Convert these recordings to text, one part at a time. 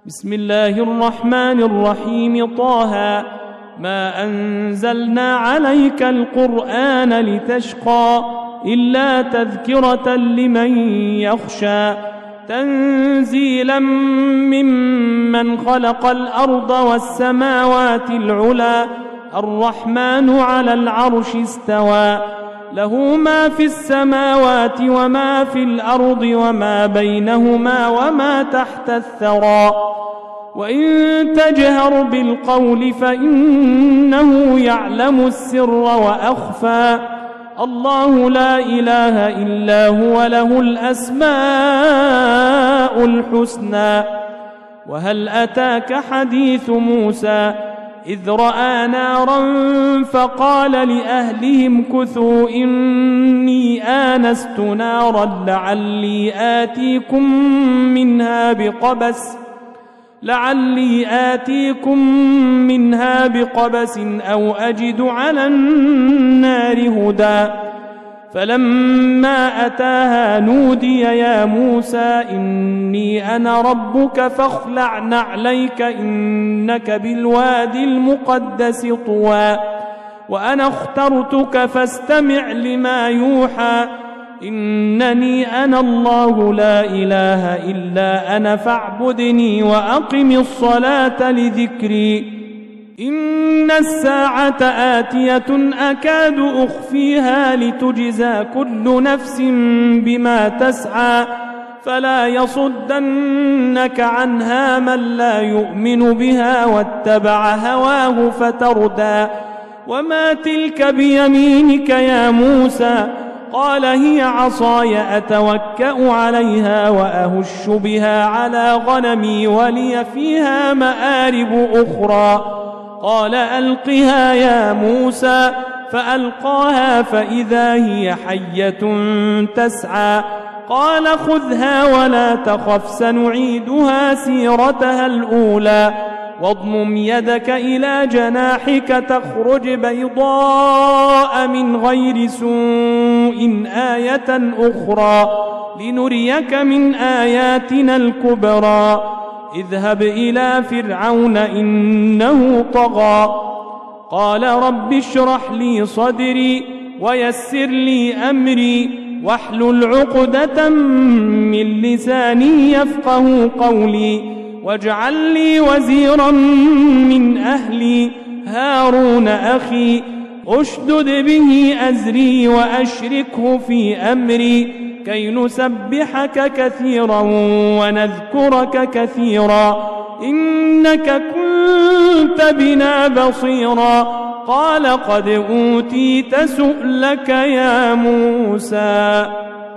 بسم الله الرحمن الرحيم. طه ما أنزلنا عليك القرآن لتشقى إلا تذكرة لمن يخشى تنزيلا ممن خلق الأرض والسماوات العلى الرحمن على العرش استوى له ما في السماوات وما في الأرض وما بينهما وما تحت الثرى وإن تجهر بالقول فإنه يعلم السر وأخفى الله لا إله إلا هو له الأسماء الحسنى. وهل أتاك حديث موسى إذ رأى نارا فقال لأهلهم كثوا إني آنست نارا لعلي آتيكم منها بقبس أو أجد على النار هدى فلما أتاها نودي يا موسى إني أنا ربك فاخلع نعليك إنك بالوادي المقدس طوى وأنا اخترتك فاستمع لما يوحى إنني أنا الله لا إله إلا أنا فاعبدني وأقم الصلاة لذكري إن الساعة آتية أكاد أخفيها لتجزى كل نفس بما تسعى فلا يصدنك عنها من لا يؤمن بها واتبع هواه فتردى وما تلك بيمينك يا موسى قال هي عصاي أتوكأ عليها وأهش بها على غنمي ولي فيها مآرب أخرى قال ألقها يا موسى فألقاها فإذا هي حية تسعى قال خذها ولا تخف سنعيدها سيرتها الأولى واضمم يدك إلى جناحك تخرج بيضاء من غير سوء آية أخرى لنريك من آياتنا الكبرى اذهب إلى فرعون إنه طغى قال رب اشرح لي صدري ويسر لي أمري واحلل عقدة من لساني يفقه قولي واجعل لي وزيرا من أهلي هارون أخي أشدد به أزري وأشركه في أمري كي نسبحك كثيرا ونذكرك كثيرا إنك كنت بنا بصيرا قال قد أوتيت سؤلك يا موسى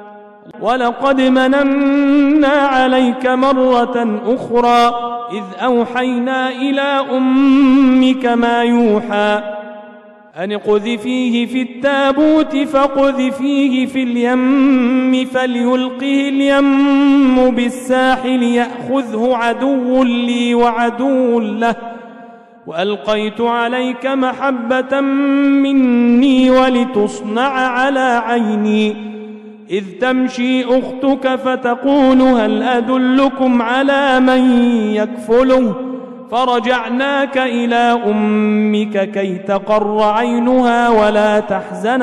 ولقد مننا عليك مرة أخرى إذ أوحينا إلى أمك ما يوحى أن اقذفيه في التابوت فاقذفيه في اليم فليلقه اليم بالساحل يأخذه عدو لي وعدو له وألقيت عليك محبة مني ولتصنع على عيني إذ تمشي أختك فتقول هل أدلكم على من يكفله فرجعناك إلى أمك كي تقر عينها ولا تحزن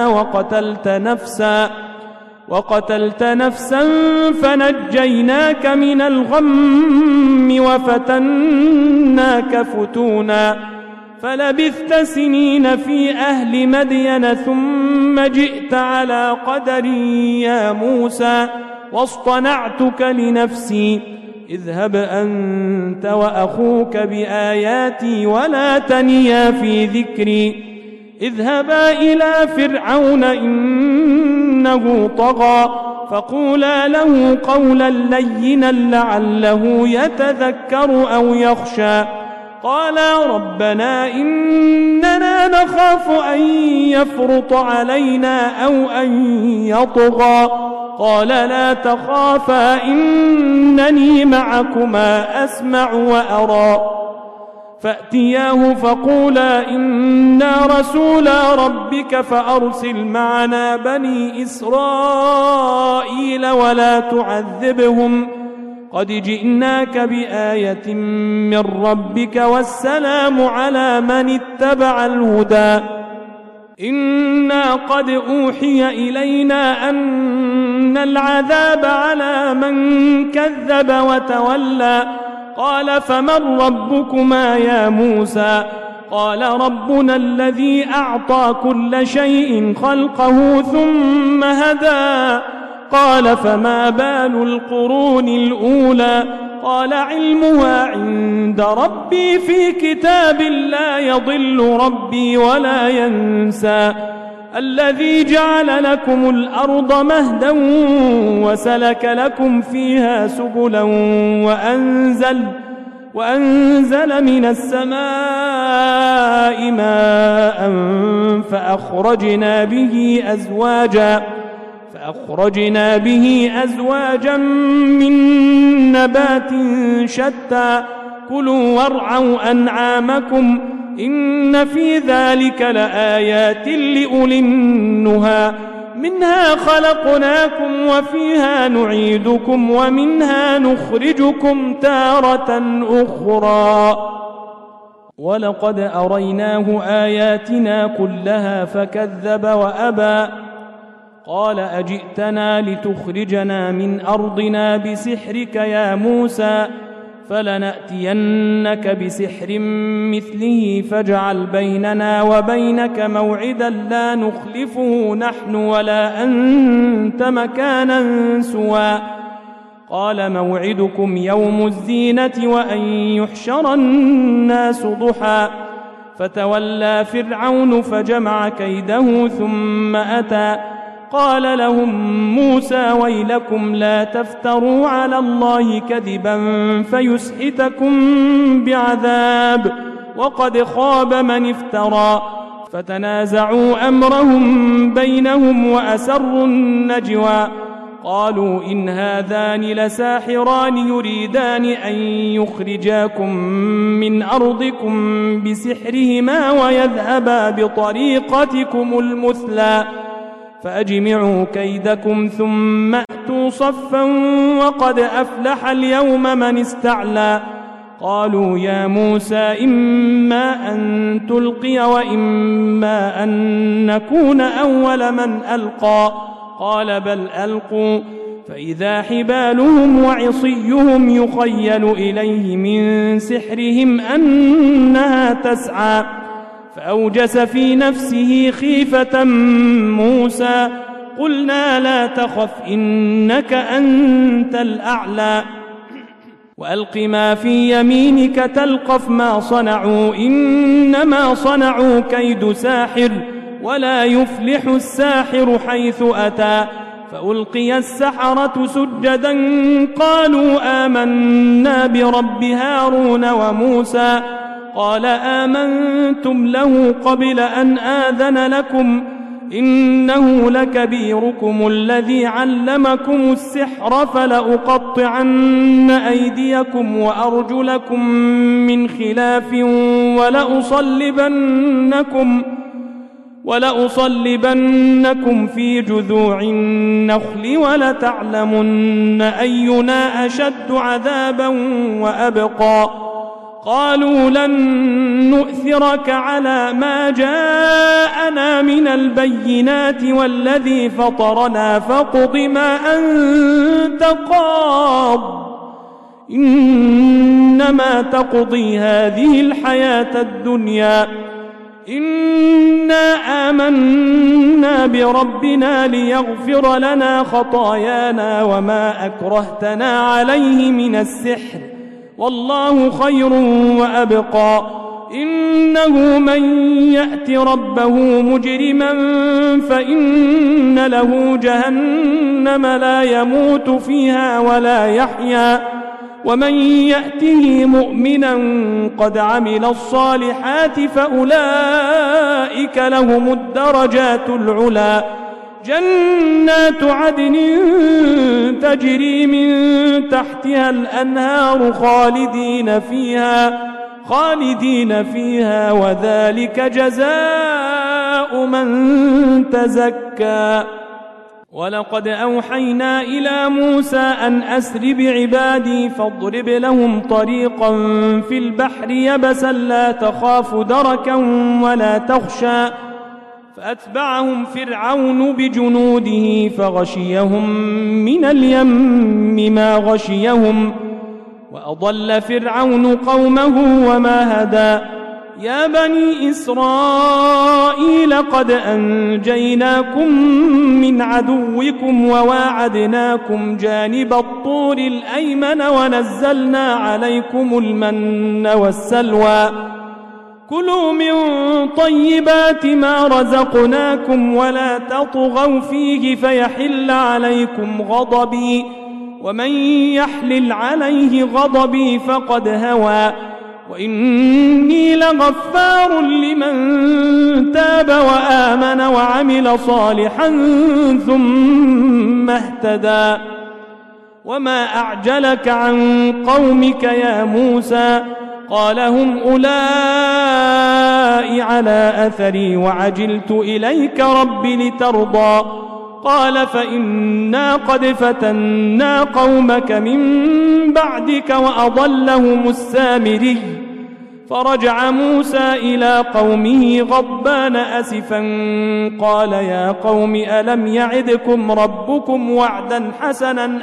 وقتلت نفسا فنجيناك من الغم وفتناك فتونا فلبثت سنين في أهل مدين ثم جئت على قدري يا موسى واصطنعتك لنفسي اذهب أنت وأخوك بآياتي ولا تنيا في ذكري اذهبا إلى فرعون إنه طغى فقولا له قولا لينا لعله يتذكر أو يخشى قالا ربنا إننا نخاف أن يفرط علينا أو أن يطغى قال لا تخافا إنني معكما أسمع وأرى فأتياه فقولا إنا رسولا ربك فأرسل معنا بني إسرائيل ولا تعذبهم قد جئناك بآية من ربك والسلام على من اتبع الهدى إنا قد أوحي إلينا أن العذاب على من كذب وتولى قال فمن ربكما يا موسى قال ربنا الذي أعطى كل شيء خلقه ثم هدى قال فما بال القرون الأولى قال علمها عند ربي في كتاب لا يضل ربي ولا ينسى الذي جعل لكم الأرض مهدا وسلك لكم فيها سبلا وأنزل من السماء ماء فأخرجنا به أزواجا من نبات شتى كلوا وارعوا أنعامكم إن في ذلك لآيات لأولي النهى منها خلقناكم وفيها نعيدكم ومنها نخرجكم تارة أخرى ولقد أريناه آياتنا كلها فكذب وأبى قال أجئتنا لتخرجنا من أرضنا بسحرك يا موسى فلنأتينك بسحر مثله فاجعل بيننا وبينك موعدا لا نخلفه نحن ولا أنت مكانا سوى قال موعدكم يوم الزينة وأن يحشر الناس ضحى فتولى فرعون فجمع كيده ثم أتى قال لهم موسى ويلكم لا تفتروا على الله كذبا فيسحتكم بعذاب وقد خاب من افترى فتنازعوا أمرهم بينهم وأسروا النجوى قالوا إن هذان لساحران يريدان أن يخرجاكم من أرضكم بسحرهما ويذهبا بطريقتكم المثلى فأجمعوا كيدكم ثم أتوا صفا وقد أفلح اليوم من استعلى قالوا يا موسى إما أن تلقي وإما أن نكون أول من ألقى قال بل ألقوا فإذا حبالهم وعصيهم يخيل إليه من سحرهم أنها تسعى فأوجس في نفسه خيفة موسى قلنا لا تخف إنك أنت الأعلى وألق ما في يمينك تلقف ما صنعوا إنما صنعوا كيد ساحر ولا يفلح الساحر حيث أتى فألقي السحرة سجدا قالوا آمنا برب هارون وموسى قال آمنتم له قبل أن آذن لكم إنه لكبيركم الذي علمكم السحر فلأقطعن أيديكم وأرجلكم من خلاف ولأصلبنكم في جذوع النخل ولتعلمن أينا أشد عذابا وأبقى قالوا لن نؤثرك على ما جاءنا من البينات والذي فطرنا فاقض ما أنت قاض إنما تقضي هذه الحياة الدنيا إنا آمنا بربنا ليغفر لنا خطايانا وما أكرهتنا عليه من السحر والله خير وأبقى إنه من يأت ربه مجرما فإن له جهنم لا يموت فيها ولا يحيا ومن يأته مؤمنا قد عمل الصالحات فأولئك لهم الدرجات العلى جنات عدن تجري من تحتها الأنهار خالدين فيها وذلك جزاء من تزكى ولقد أوحينا إلى موسى أن أسر بعبادي فاضرب لهم طريقا في البحر يبسا لا تخاف دركا ولا تخشى فأتبعهم فرعون بجنوده فغشيهم من اليم ما غشيهم وأضل فرعون قومه وما هدى يا بني إسرائيل قد أنجيناكم من عدوكم وواعدناكم جانب الطور الأيمن ونزلنا عليكم المن والسلوى كلوا من طيبات ما رزقناكم ولا تطغوا فيه فيحل عليكم غضبي ومن يحلل عليه غضبي فقد هوى وإني لغفار لمن تاب وآمن وعمل صالحا ثم اهتدى وما أعجلك عن قومك يا موسى قال هم أولئك على أثري وعجلت إليك رب لترضى قال فإنا قد فتنا قومك من بعدك وأضلهم السامري فرجع موسى إلى قومه غضبان أسفا قال يا قوم ألم يعدكم ربكم وعدا حسنا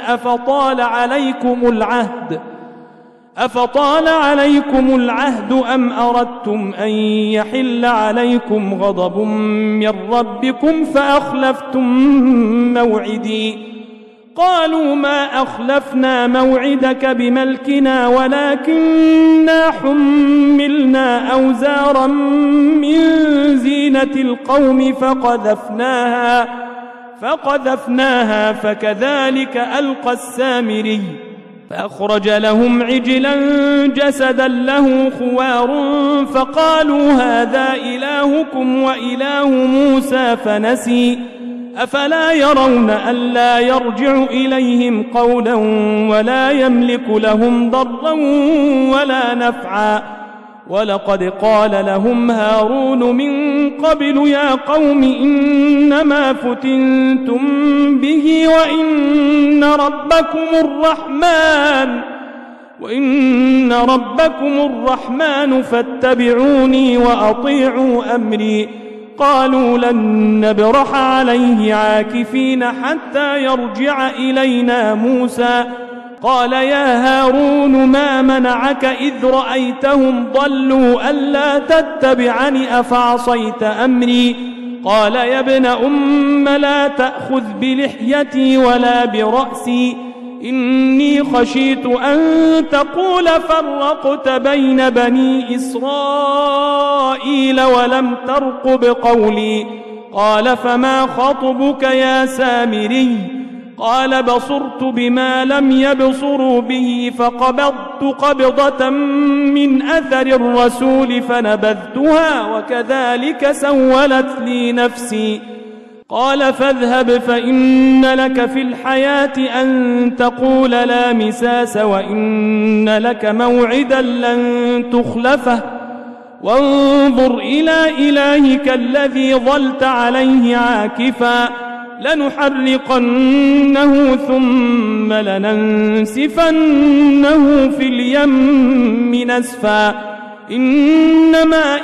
أفطال عليكم العهد أم أردتم أن يحل عليكم غضب من ربكم فأخلفتم موعدي قالوا ما أخلفنا موعدك بملكنا ولكننا حملنا أوزارا من زينة القوم فقذفناها فكذلك ألقى السامري فأخرج لهم عجلا جسدا له خوار فقالوا هذا إلهكم وإله موسى فنسي أفلا يرون ألا يرجع إليهم قولا ولا يملك لهم ضرا ولا نفعا ولقد قال لهم هارون من قبل يا قوم إنما فتنتم به وإن ربكم الرحمن فاتبعوني وأطيعوا أمري قالوا لن نبرح عليه عاكفين حتى يرجع إلينا موسى قال يا هارون ما منعك إذ رأيتهم ضلوا ألا تتبعني أفعصيت أمري قال يا ابن أم لا تأخذ بلحيتي ولا برأسي إني خشيت أن تقول فرقت بين بني إسرائيل ولم ترقب قولي قال فما خطبك يا سامري قال بصرت بما لم يبصروا به فقبضت قبضة من أثر الرسول فنبذتها وكذلك سولت لي نفسي قال فاذهب فإن لك في الحياة أن تقول لا مساس وإن لك موعدا لن تخلفه وانظر إلى إلهك الذي ظلت عليه عاكفا لنحرقنه ثم لننسفنه في اليم نسفا إنما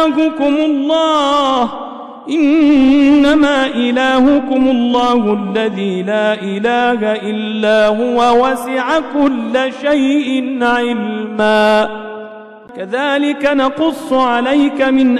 إلهكم الله الذي لا إله إلا هو وسع كل شيء علما كذلك نقص عليك من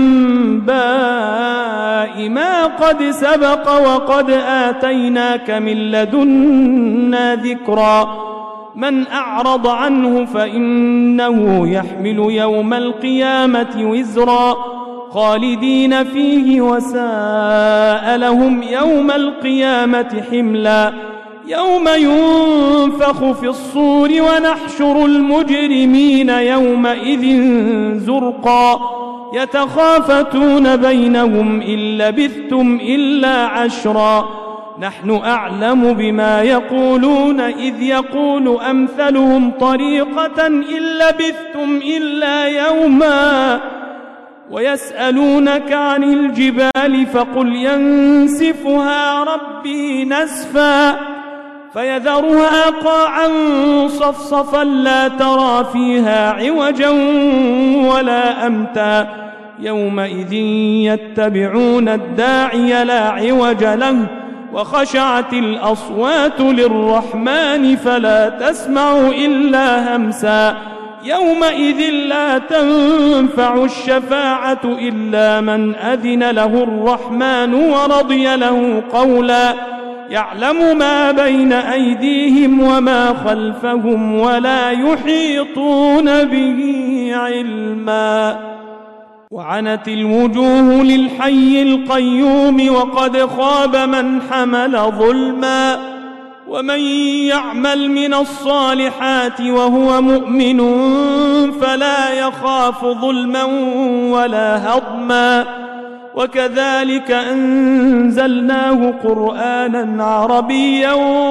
أنباء ما قد سبق وقد آتيناك من لدنا ذكرا من أعرض عنه فإنه يحمل يوم القيامة وزرا خالدين فيه وساء لهم يوم القيامة حملا يوم ينفخ في الصور ونحشر المجرمين يومئذ زرقا يتخافتون بينهم إن لبثتم إلا عشرا نحن أعلم بما يقولون إذ يقول أمثلهم طريقة إن لبثتم إلا يوما ويسألونك عن الجبال فقل ينسفها ربي نسفا فيذرها قاعا صفصفا لا ترى فيها عوجا ولا أمتا يومئذ يتبعون الداعي لا عوج له وخشعت الأصوات للرحمن فلا تسمع إلا همسا يومئذ لا تنفع الشفاعة إلا من أذن له الرحمن ورضي له قولا يعلم ما بين أيديهم وما خلفهم ولا يحيطون به علما وعنت الوجوه للحي القيوم وقد خاب من حمل ظلما ومن يعمل من الصالحات وهو مؤمن فلا يخاف ظلما ولا هضما وكذلك أنزلناه قرآنا عربيا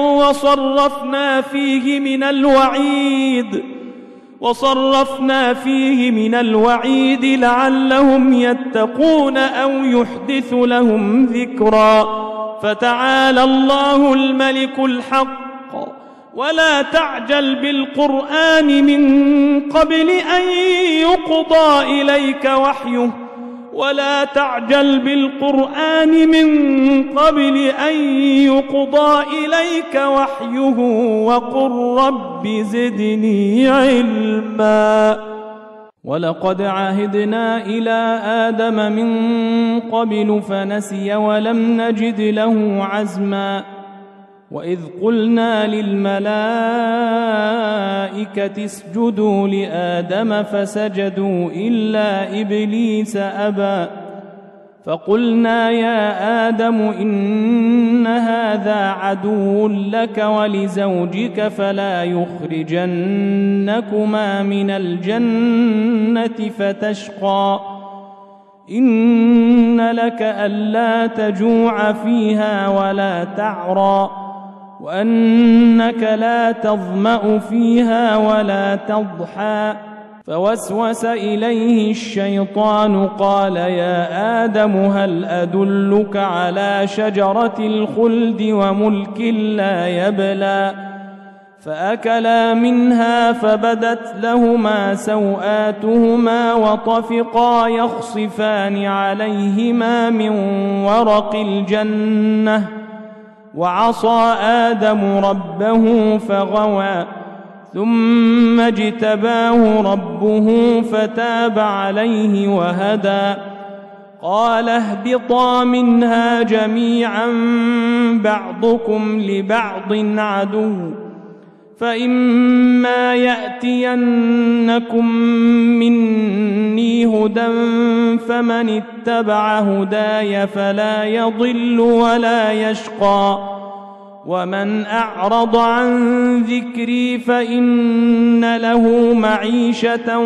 وصرفنا فيه من الوعيد لعلهم يتقون أو يحدث لهم ذكرا فتعالى الله الملك الحق ولا تعجل بالقرآن من قبل أن يقضى إليك وحيه وقل رب زدني علما ولقد عهدنا إلى آدم من قبل فنسي ولم نجد له عزما وإذ قلنا للملائكة اسجدوا لآدم فسجدوا إلا إبليس أبى فقلنا يا آدم إن هذا عدو لك ولزوجك فلا يخرجنكما من الجنة فتشقى إن لك ألا تجوع فيها ولا تعرى وأنك لا تظمأ فيها ولا تضحى فوسوس إليه الشيطان قال يا آدم هل أدلك على شجرة الخلد وملك لا يبلى فأكلا منها فبدت لهما سوآتهما وطفقا يخصفان عليهما من ورق الجنة وعصى آدم ربه فغوى ثم اجتباه ربه فتاب عليه وهدى قال اهبطا منها جميعا بعضكم لبعض عدو فإما يأتينكم مني هدى فمن اتبع هداي فلا يضل ولا يشقى ومن أعرض عن ذكري فإن له معيشة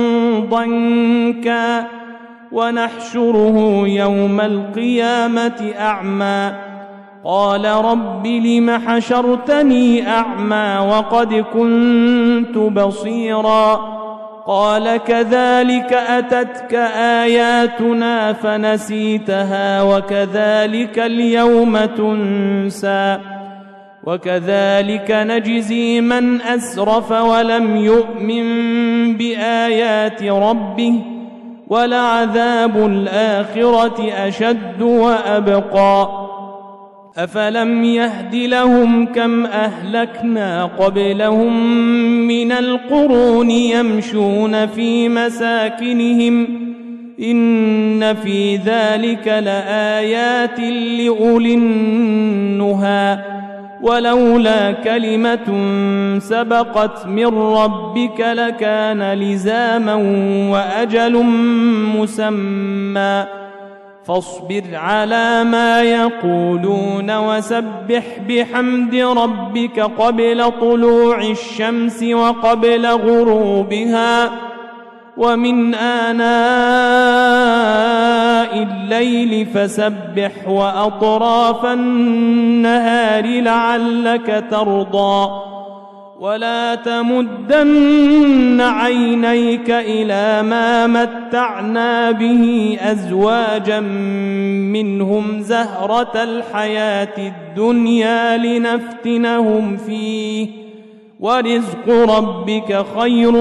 ضنكا ونحشره يوم القيامة أعمى قال رب لم حشرتني أعمى وقد كنت بصيرا قال كذلك أتتك آياتنا فنسيتها وكذلك اليوم تنسى وكذلك نجزي من أسرف ولم يؤمن بآيات ربه ولعذاب الآخرة أشد وأبقى أفلم يهد لهم كم أهلكنا قبلهم من القرون يمشون في مساكنهم إن في ذلك لآيات لأولي النهى ولولا كلمة سبقت من ربك لكان لزاما وأجل مسمى فاصبر على ما يقولون وسبح بحمد ربك قبل طلوع الشمس وقبل غروبها ومن آناء الليل فسبح وأطراف النهار لعلك ترضى ولا تمدن عينيك إلى ما متعنا به أزواجا منهم زهرة الحياة الدنيا لنفتنهم فيه ورزق ربك خير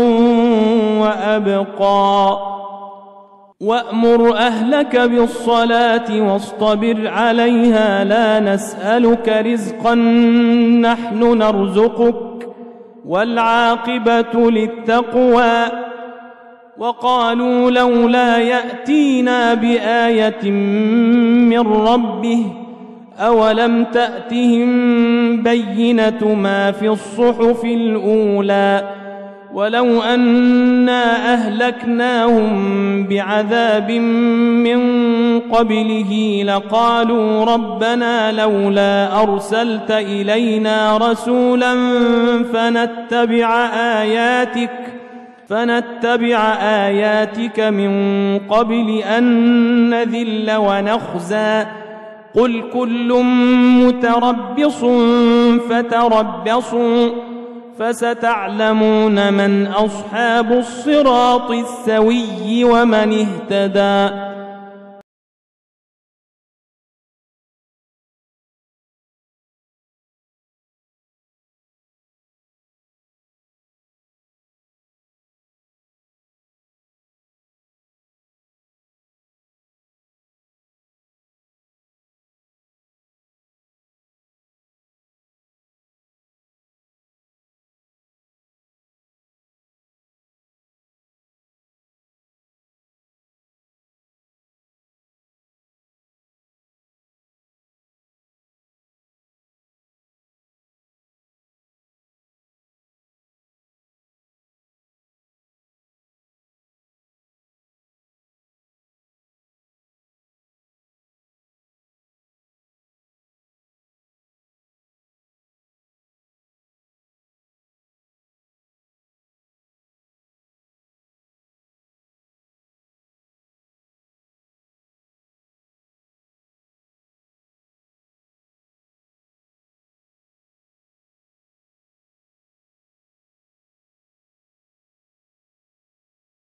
وأبقى وأمر أهلك بالصلاة واصطبر عليها لا نسألك رزقا نحن نرزقك والعاقبة للتقوى وقالوا لولا يأتينا بآية من ربه أولم تأتهم بينة ما في الصحف الأولى ولو أنا أهلكناهم بعذاب من قبله لقالوا ربنا لولا أرسلت إلينا رسولا فنتبع آياتك من قبل أن نذل ونخزى قل كل متربص فتربصوا فستعلمون من أصحاب الصراط السوي ومن اهتدى